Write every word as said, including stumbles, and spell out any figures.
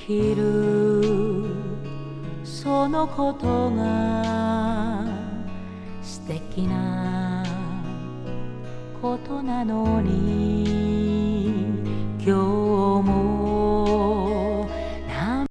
きるそのことが素敵なことなのに今日も